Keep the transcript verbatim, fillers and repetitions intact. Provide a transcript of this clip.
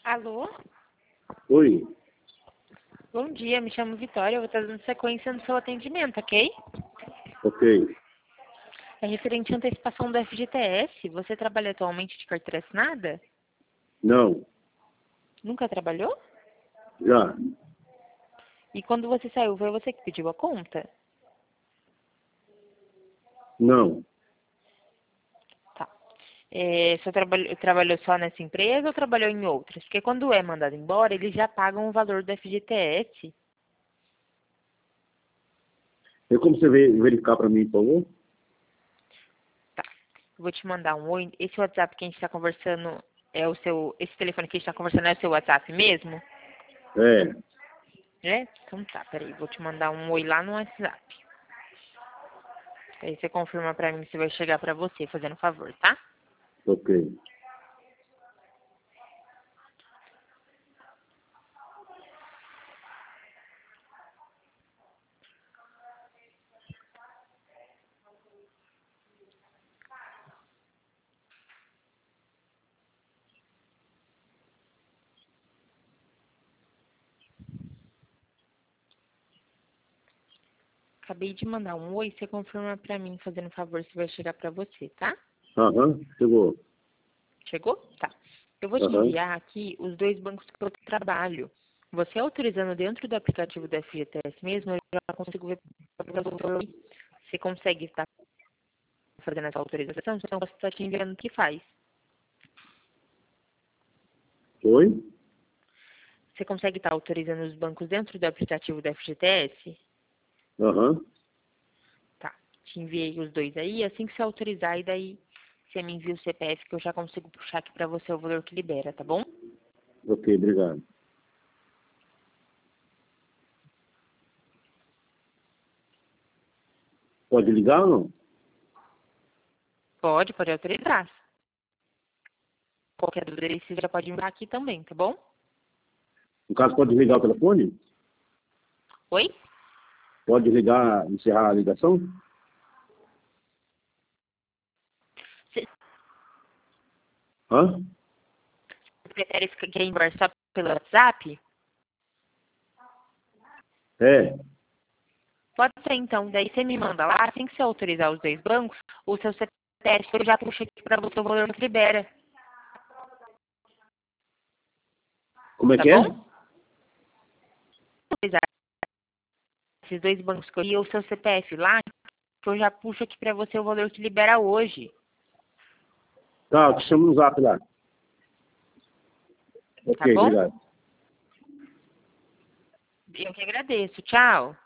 Alô? Oi, Bom dia, me chamo Vitória, eu vou estar dando sequência no seu atendimento, ok? ok. É referente à antecipação do F G T S. Você trabalha atualmente de carteira assinada? Não, Nunca trabalhou? já, E quando você saiu, foi você que pediu a conta? não. Tá. É, você trabalhou, trabalhou só nessa empresa ou trabalhou em outras? Porque quando é mandado embora, eles já pagam o valor do F G T S. Tem como você ver- verificar para mim, por favor? Tá. Eu vou te mandar um oi. Esse WhatsApp que a gente está conversando é o seu. Esse telefone que a gente está conversando é o seu WhatsApp mesmo? É, É? Então tá, peraí, vou te mandar um oi lá no WhatsApp. Aí você confirma pra mim se vai chegar pra você, fazendo favor, tá? ok. Acabei de mandar um oi, você confirma pra mim, fazendo favor, se vai chegar pra você, tá? Aham, chegou. Chegou? Tá. Eu vou te Aham, enviar aqui os dois bancos que eu trabalho. Você autorizando dentro do aplicativo do F G T S mesmo, eu já consigo ver pra você. Você consegue estar fazendo essa autorização, então você está te enviando o que faz. oi? Você consegue estar autorizando os bancos dentro do aplicativo do F G T S? Aham, Tá. Te enviei os dois aí. Assim que você autorizar, e daí você me envia o C P F que eu já consigo puxar aqui pra você o valor que libera, tá bom? ok, obrigado. Pode ligar ou não? Pode, pode autorizar. Qualquer dúvida aí, você já pode enviar aqui também, tá bom? No caso, pode ligar o telefone? Oi? Pode ligar, encerrar a ligação? Você Hã? prefere ficar- querer conversar pelo WhatsApp? É, Pode ser então. Daí você me manda lá, assim que você autorizar os dois bancos, o seu C P F eu já puxo aqui pra você o valor que libera, como é tá que é? bom? Autorizar esses dois bancos que eu e o seu C P F lá, que eu já puxo aqui pra você o valor que libera hoje. Tá, eu te chamo no zap lá. Tá Ok, bom? obrigado. Eu que agradeço. Tchau.